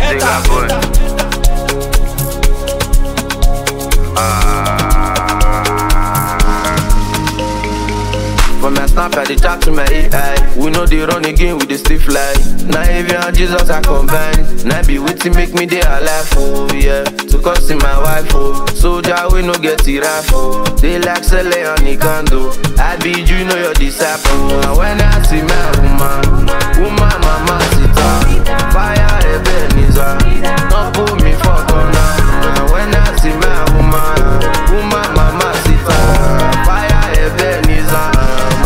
Nigga boy. For my snap, I dey chat to my AI. We know they run again, we dey still fly. Now if you and Jesus are combined, now be waiting make me dey alive, oh yeah. To cause in my wife, oh. Soldier we no get it right, oh. They like Sele and Nikando. I be you know your disciple. And when I see my woman mama sita. Fire Ebenezer, don't put me for corner. And when I see my woman mama sita. Fire Ebenezer.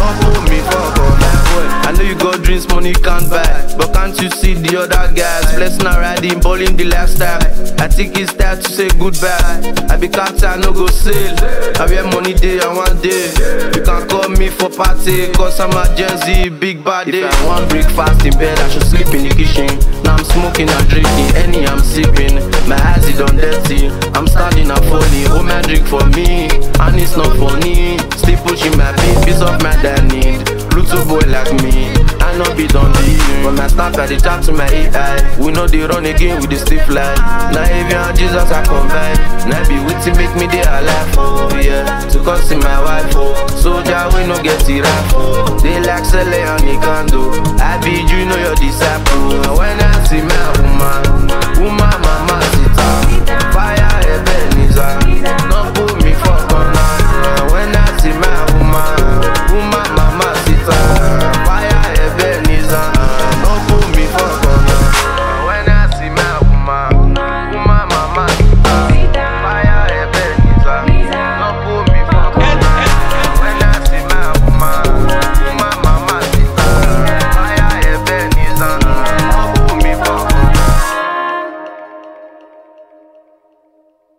I know you got dreams, money can't buy, but can't you see the other guys? Blessing and riding, balling the lifestyle. I think it's time to say goodbye. I be captain, no go sail. I wear money day and one day. You can call me for party, cause I'm a Gen Z, big body. If I want breakfast in bed, I should sleep in the kitchen. Now I'm smoking and drinking, any I'm sipping. My eyes is done dirty, I'm standing and falling. Oh my drink for me, and it's not funny. Still pushing my beat, piece of my dining. Bluetooth boy like me, I know be done leaving. When I snap, I dey chat to my AI. We know they run again, we dey still fly. Now if you and Jesus are combined, now be waiting make me dey alive, oh yeah. To cause in my wife, oh. Soldier we no get it right, oh. They like Sele and Nikando. I be you know your disciple. And when I see my woman